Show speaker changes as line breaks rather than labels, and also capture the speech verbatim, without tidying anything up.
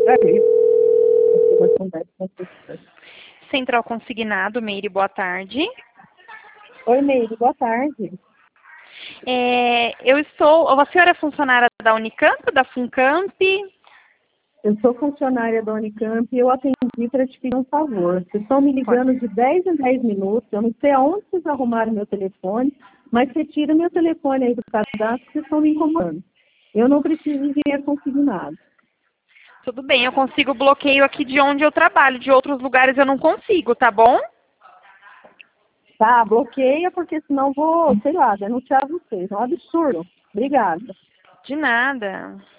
Central Consignado, Meire, boa tarde.
Oi, Meire, boa tarde.
É, eu estou... A senhora é funcionária da Unicamp, da Funcamp?
Eu sou funcionária da Unicamp e eu atendi para te pedir um favor. Vocês estão me ligando de dez em dez minutos, eu não sei aonde vocês arrumaram meu telefone, mas retira meu telefone aí do cadastro, que vocês estão me incomodando. Eu não preciso de dinheiro consignado.
Tudo bem, eu consigo bloqueio aqui de onde eu trabalho, de outros lugares eu não consigo, tá bom?
Tá, bloqueia, porque senão vou, sei lá, denunciar vocês. É um absurdo. Obrigada.
De nada.